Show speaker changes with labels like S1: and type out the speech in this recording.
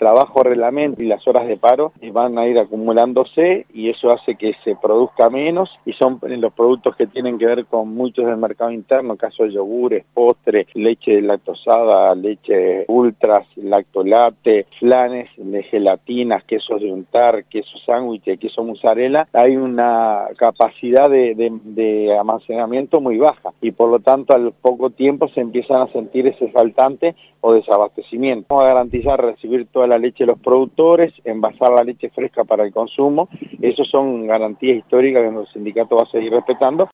S1: trabajo reglamento y las horas de paro van a ir acumulándose y eso hace que se produzca menos y son los productos que tienen que ver con muchos del mercado interno, caso de yogures, postres, leche lactosada, leche ultras, lactolate, flanes, gelatinas, quesos de untar, queso sándwich, queso mozzarella. Hay una capacidad de almacenamiento muy baja y por lo tanto al poco tiempo se empiezan a sentir ese faltante o desabastecimiento. Vamos a garantizar recibir toda la leche de los productores, envasar la leche fresca para el consumo. Esas son garantías históricas que el sindicato va a seguir respetando.